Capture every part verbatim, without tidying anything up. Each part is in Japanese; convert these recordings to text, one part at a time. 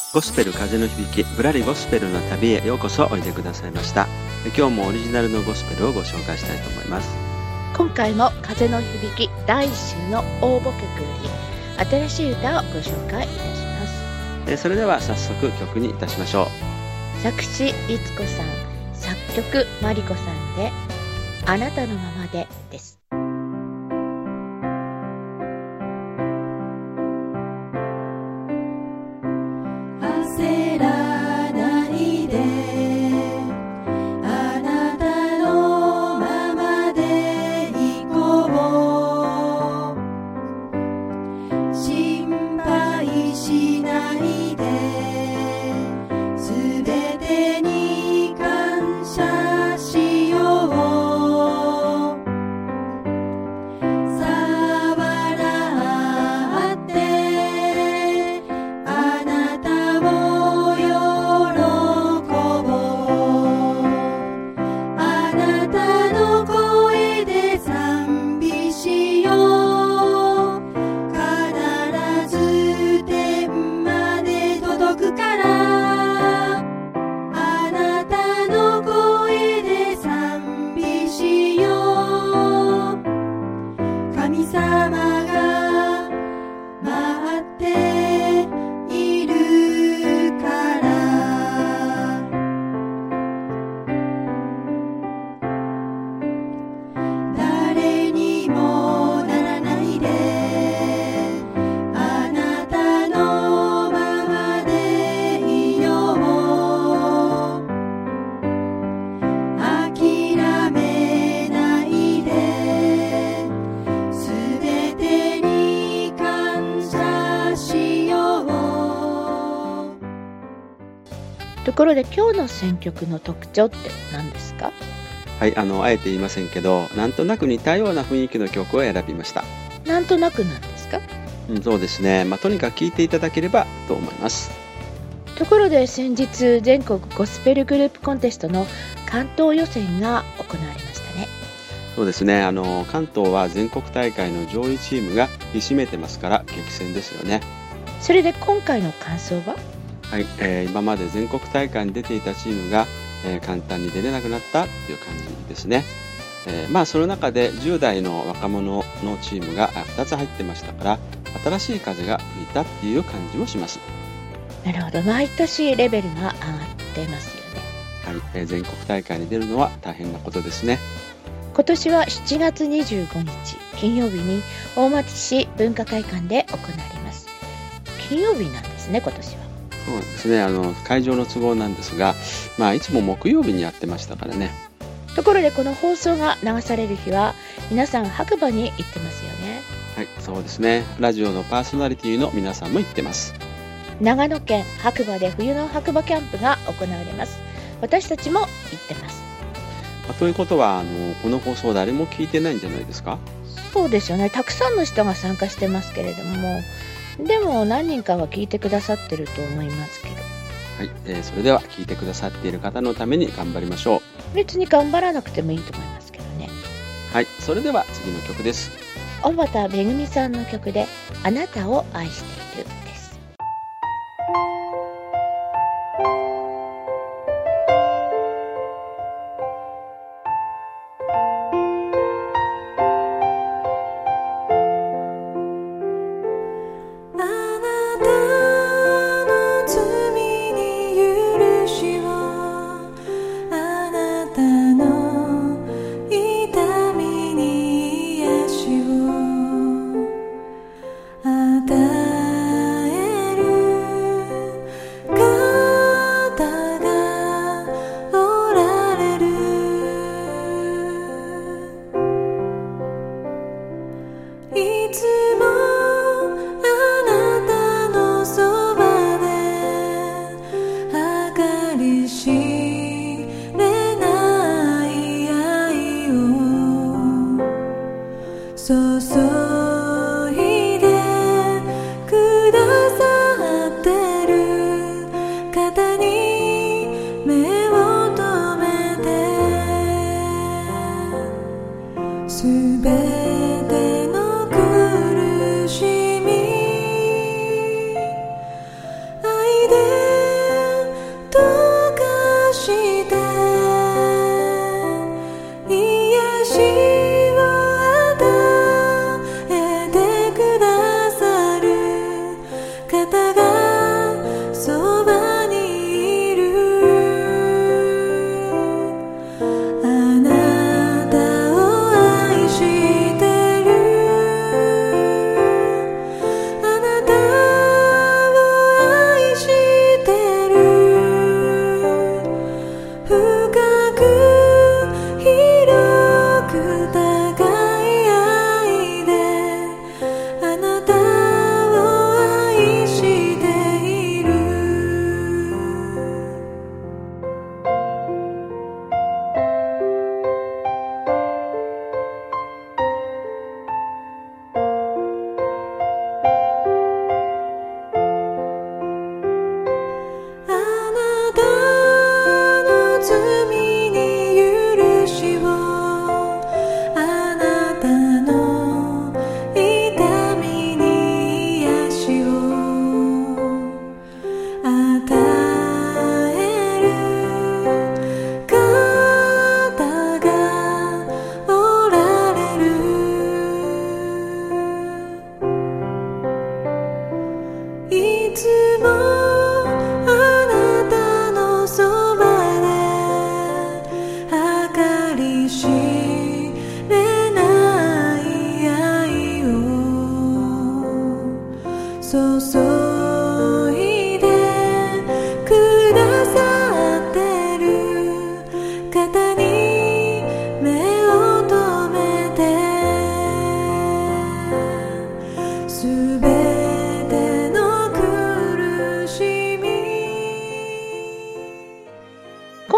ゴスペル風の響き、ぶらりゴスペルの旅へようこそおいでくださいました。今日もオリジナルのゴスペルをご紹介したいと思います。 今回も風の響きだいいっ週の応募曲より新しい歌をご紹介いたします。 それでは早速曲にいたしましょう。 作詞律子さん、作曲まりこさんであなたのままでです。 焦らないで、あなたのままでいこう。心配しないで、すべてに感謝しよう。神様が待っているから。誰にもならないで、あなたのままでいよう。諦めないで、 ところで今日の選曲の特徴って何ですか？ はい、あのあえて言いませんけど、なんとなく似たような雰囲気の曲を選びました。 なんとなくなんですか？ うん、そうですね、まあ、とにかく聴いていただければと思います。 ところで先日全国ゴスペルグループコンテストの関東予選が行われましたね。 そうですね、あの関東は全国大会の上位チームがひしめてますから激戦ですよね。 それで今回の感想は？ はい、えー、今まで全国大会に出ていたチームが、えー、簡単に出れなくなったっていう感じですね。えー、まあその中でじゅう代の若者のチームがふたつ入ってましたから、新しい風が吹いたっていう感じもします。 なるほど、毎年レベルが上がってますよね。 はい、えー、全国大会に出るのは大変なことですね。 今年はしちがつにじゅうごにち金曜日に大町市文化会館で行われます。金曜日なんですね、今年は。 そうですね、あの会場の都合なんですが、まあいつも木曜日にやってましたからね。 ところでこの放送が流される日は皆さん白馬に行ってますよね。 はい、そうですね、ラジオのパーソナリティの皆さんも行ってます。 長野県白馬で冬の白馬キャンプが行われます。私たちも行ってます。 まあ、ということはあのこの放送誰も聞いてないんじゃないですか？ そうですよね、たくさんの人が参加してますけれども、でも何人かは聞いてくださってると思いますけど。 はい、えー、それでは聞いてくださっている方のために頑張りましょう。別に頑張らなくてもいいと思いますけどね。 はい、それでは次の曲です。 小畑めぐみさんの曲であなたを愛しているです。 あなた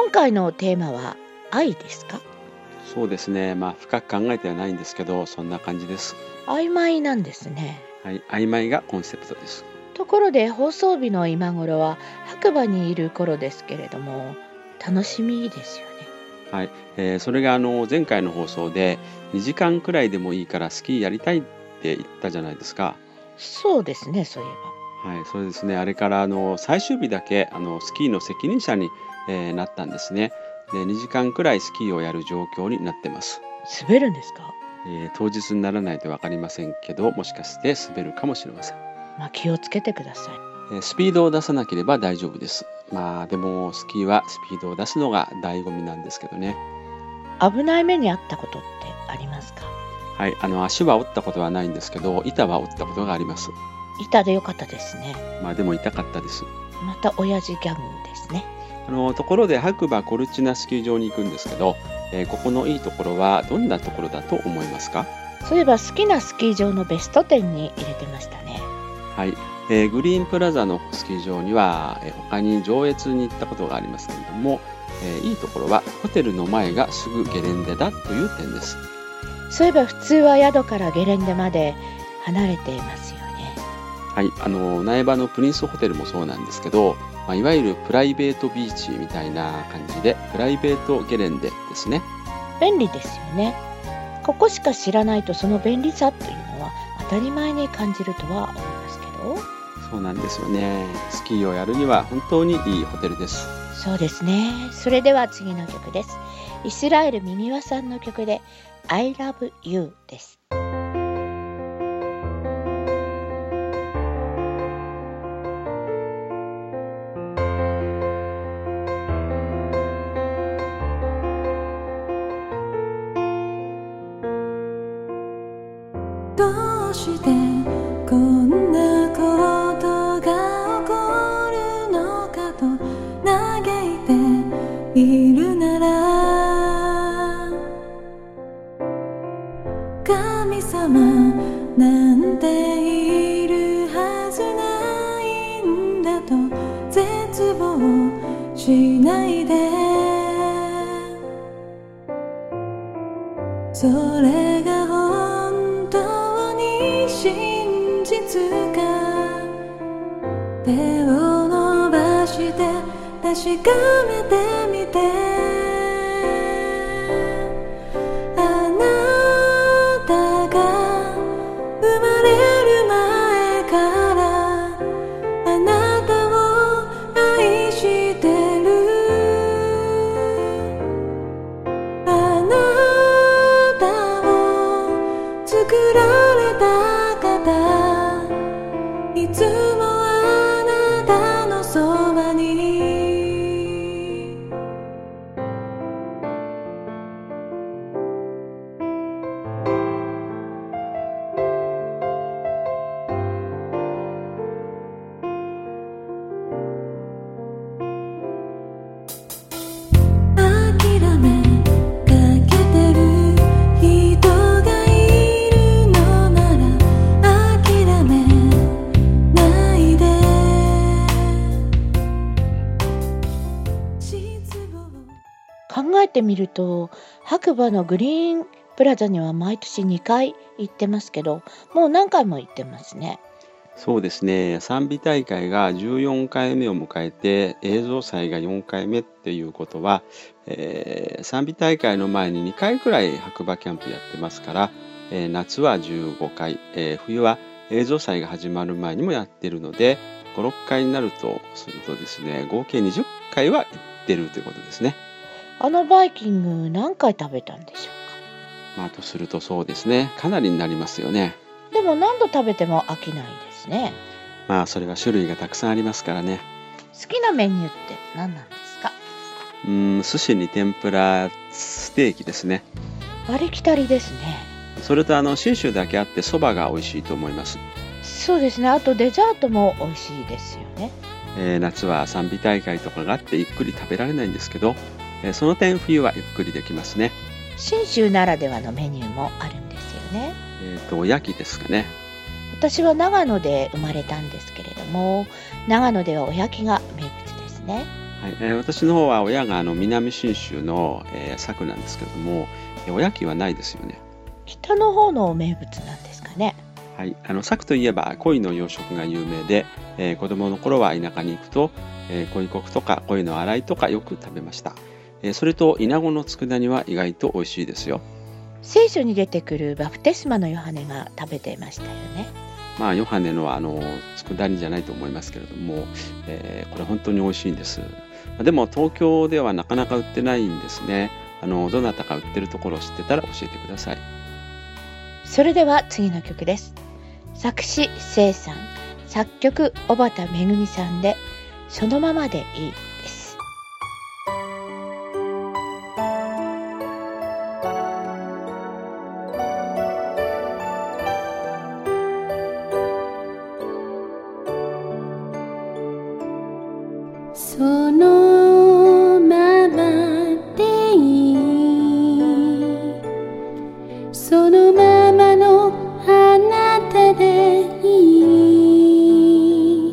今回のテーマは愛ですか？ そうですね。まあ深く考えてはないんですけど、そんな感じです。 曖昧なんですね。 はい、曖昧がコンセプトです。 ところで放送日の今頃は白馬にいる頃ですけれども、楽しみですよね。 はい、えーそれがあの前回の放送でにじかんくらいでもいいからスキーやりたいって言ったじゃないですか。 そうですね、そういえば。 はい、そうですね。あれからあの最終日だけあのスキーの責任者に、えーなったんですね。で、にじかんくらいスキーをやる状況になってます。 滑るんですか？ えー当日にならないと分かりませんけど、もしかして滑るかもしれません。 まあ、気をつけてください。 えースピードを出さなければ大丈夫です。まあでもスキーはスピードを出すのが醍醐味なんですけどね。 危ない目に遭ったことってありますか？ はい、あの足は折ったことはないんですけど、板は折ったことがあります。 板でよかったですね。 まあでも痛かったです。 また親父ギャグですね。 あのところで白馬コルチナスキー場に行くんですけど、えーここのいいところはどんなところだと思いますか？ そういえば好きなスキー場のベストじゅうに入れてましたね。 はい、えーグリーンプラザのスキー場には、えー他に上越に行ったことがありますけれども、えーいいところはホテルの前がすぐゲレンデだという点です。 そういえば普通は宿からゲレンデまで離れていますよね。 はい、あの苗場のプリンスホテルもそうなんですけど、まあ、いわゆるプライベートビーチみたいな感じでプライベートゲレンデですね。 便利ですよね。ここしか知らないとその便利さというのは当たり前に感じるとは思いますけど。 そうなんですよね。スキーをやるには本当にいいホテルです。 そうですね。それでは次の曲です。イスラエルミミワさんの曲で I love you です。 どうしてこんなことが起こるのかと嘆いているなら、神様なんているはずないんだと絶望しないで、それが本当に真実か、手を伸ばして確かめてみて。あなたが生まれる前からあなたを愛してる、あなたを作られた方、いつもあなたのそばに。諦めかけてる人がいるのなら諦めないで。失望考えてみると白馬のグリーンプラザには毎年にかい行ってますけど、もう何回も行ってますね。 そうですね。賛美大会がじゅうよんかいめを迎えて映像祭がよんかいめっていうことは、えー賛美大会の前ににかいくらい白馬キャンプやってますから、えー夏はじゅうごかい、えー冬は映像祭が始まる前にもやってるのでご、ろっかいになるとするとですね、合計にじゅっかいは行ってるということですね。 あのバイキング何回食べたんでしょまあとするとそうですね、かなりになりますよね。 うか。でも何度食べても飽きないですね。 まあそれは種類がたくさんありますからね。 好きなメニューって何なんですか？ うーん寿司に天ぷら、ステーキですね。 ありきたりですね。 それとあの信州だけあってそばが美味しいと思います。 そうですね。あとデザートも美味しいですよね。 えー夏は賛美大会とかがあってゆっくり食べられないんですけど、えーその点冬はゆっくりできますね。 信州ならではのメニューもあるんですよね。 えっとおやきですかね。 私は長野で生まれたんですけれども、長野ではおやきが名物ですね。 はいえー私の方は親があの南信州の、えー、佐久なんですけれども、えーおやきはないですよね。 北の方の名物なんですかね。 はい、あの佐久といえば鯉の養殖が有名で、えー子供の頃は田舎に行くと、えー、鯉こくとか鯉の洗いとかよく食べました。えーそれとイナゴの佃煮は意外と美味しいですよ。 聖書に出てくるバプテスマのヨハネが食べていましたよね。 まあヨハネのはあの佃煮じゃないと思いますけれども、えーこれ本当に美味しいんです。でも東京ではなかなか売ってないんですね。あのどなたか売ってるところを知ってたら教えてください。 それでは次の曲です。作詞聖さん、作曲小畑めぐみさんでそのままでいいです。 そのままでいい、そのままのあなたでいい、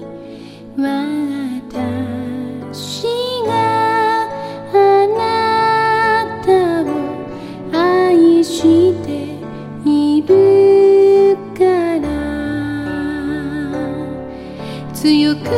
私があなたを愛しているから強く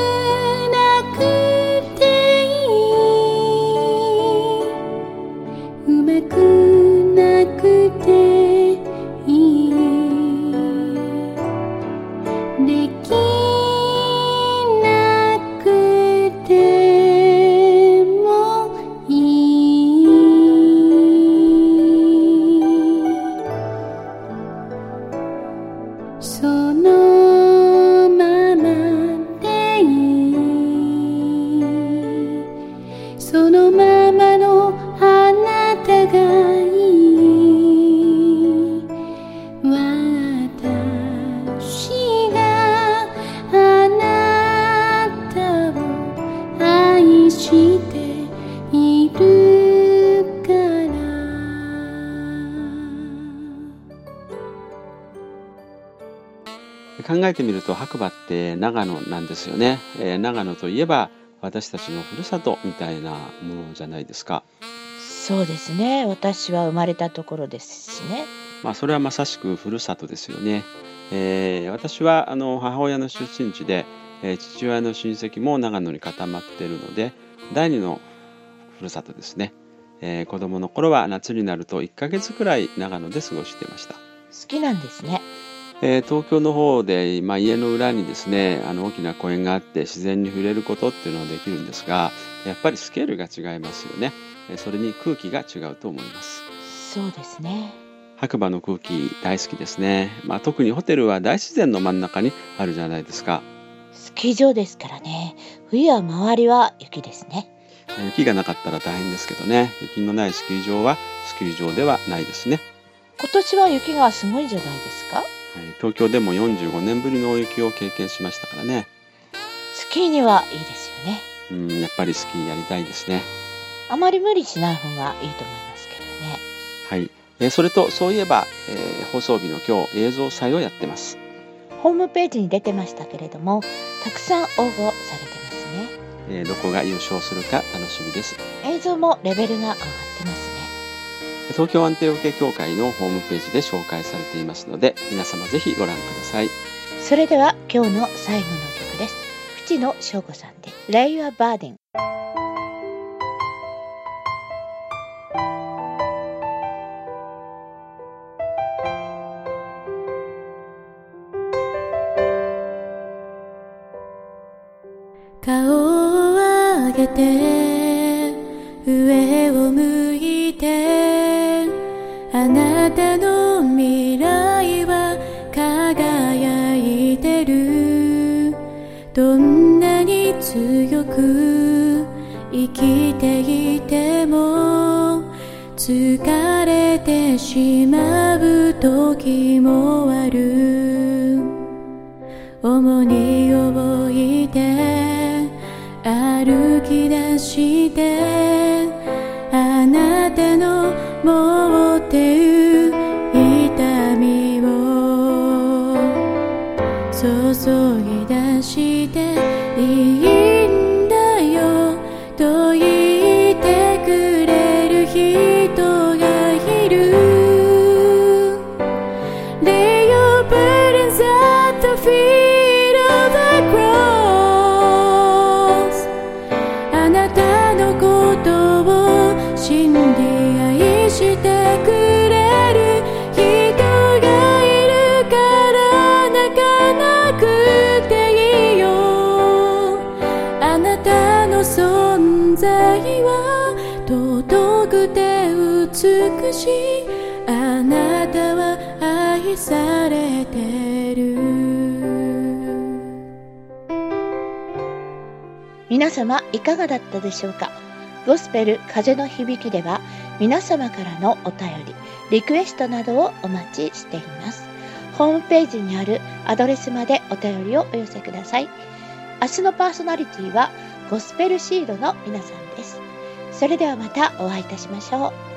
考えてみると白馬って長野なんですよね、えー、長野といえば私たちのふるさとみたいなものじゃないですか。 そうですね。私は生まれたところですしね。 まあそれはまさしくふるさとですよね。えー私はあの母親の出身地で、えー父親の親戚も長野に固まっているので第二のふるさとですね。えー子供の頃は夏になるといっかげつくらい長野で過ごしていました。 好きなんですね。 えー東京の方で、まあ、家の裏にですねあの大きな公園があって自然に触れることっていうのはできるんですが、やっぱりスケールが違いますよね。えーそれに空気が違うと思います。 そうですね。 白馬の空気大好きですね。まあ、特にホテルは大自然の真ん中にあるじゃないですか。 スキー場ですからね。冬は周りは雪ですね。 えー雪がなかったら大変ですけどね。雪のないスキー場はスキー場ではないですね。 今年は雪がすごいじゃないですか。 はい、東京でもよんじゅうごねんぶりの大雪を経験しましたからね。 スキーにはいいですよね。 うんやっぱりスキーやりたいですね。 あまり無理しない方がいいと思いますけどね。 はい、えーそれとそういえば、えー放送日の今日映像祭をやってます。 ホームページに出てましたけれども、たくさん応募されてますね。 えーどこが優勝するか楽しみです。 映像もレベルが上がってますね。 東京安定受け協会のホームページで紹介されていますので皆様ぜひご覧ください。 それでは今日の最後の曲です。淵野翔吾さんでレイアバーデン。 顔を上げて上を向いて、あなたの未来は輝いてる。どんなに強く生きていても疲れてしまう時もある。重荷を置いて歩き出して、あなたの持ってる痛みを注ぎ出していいんだよ。 信で愛してくれる人がいるから泣かなくていいよ。あなたの存在は尊くて美しい。あなたは愛されてる。 皆様いかがだったでしょうか。ゴスペル風の響きでは皆様からのお便り、リクエストなどをお待ちしています。ホームページにあるアドレスまでお便りをお寄せください。明日のパーソナリティはゴスペルシードの皆さんです。それではまたお会いいたしましょう。